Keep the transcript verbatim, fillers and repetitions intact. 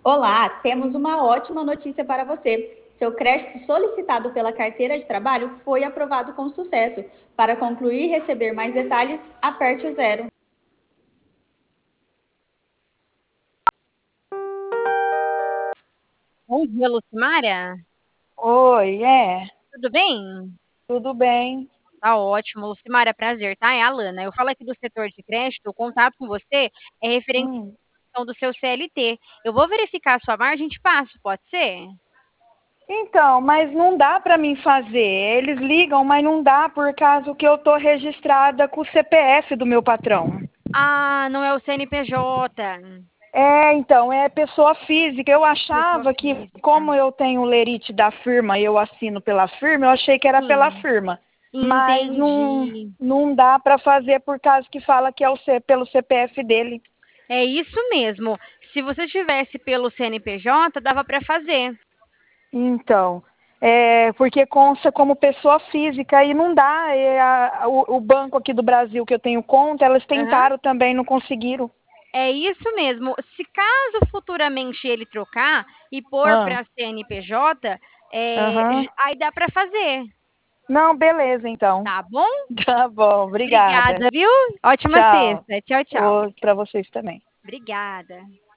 Olá, temos uma ótima notícia para você. Seu crédito solicitado pela carteira de trabalho foi aprovado com sucesso. Para concluir e receber mais detalhes, aperte o zero. Bom dia, Lucimara. Oi, é, Tudo bem? tudo bem? Tá ótimo. Lucimara, prazer, tá? É a Alana. Eu falo aqui do setor de crédito. O contato com você é referente Hum. à questão do seu C L T. Eu vou verificar a sua margem de passo, pode ser? Então, mas não dá para mim fazer. Eles ligam, mas não dá por causa que eu tô registrada com o C P F do meu patrão. Ah, não é o C N P J. É, então, é pessoa física. Eu Pessoa achava que, física. como eu tenho o lerite da firma e eu assino pela firma, eu achei que era pela Sim, firma. Mas não, entendi. não dá para fazer por causa que fala que é o C, pelo C P F dele. É isso mesmo. Se você tivesse pelo C N P J, dava para fazer. Então, é, porque consta como pessoa física e não dá. É, a- o, o banco aqui do Brasil que eu tenho conta, elas Aham. tentaram também, não conseguiram. É isso mesmo. Se caso futuramente ele trocar e pôr Ah, para C N P J, é, aham. j- aí dá para fazer, Não, beleza, então. tá bom? Tá bom, obrigada. Obrigada, viu? Ótima Tchau. sexta. Tchau, tchau. Para vocês também. Obrigada.